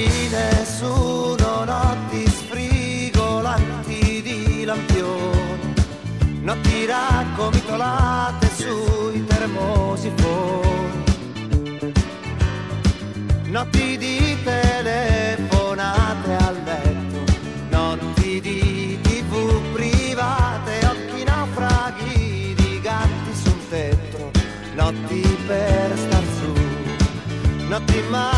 di nessuno, notti sfrigolanti di lampioni, notti raccomitolate sui termosifoni, notti di telefonate al letto, notti di TV private, occhi naufraghi di gatti sul tetto, notti per star su, notti mai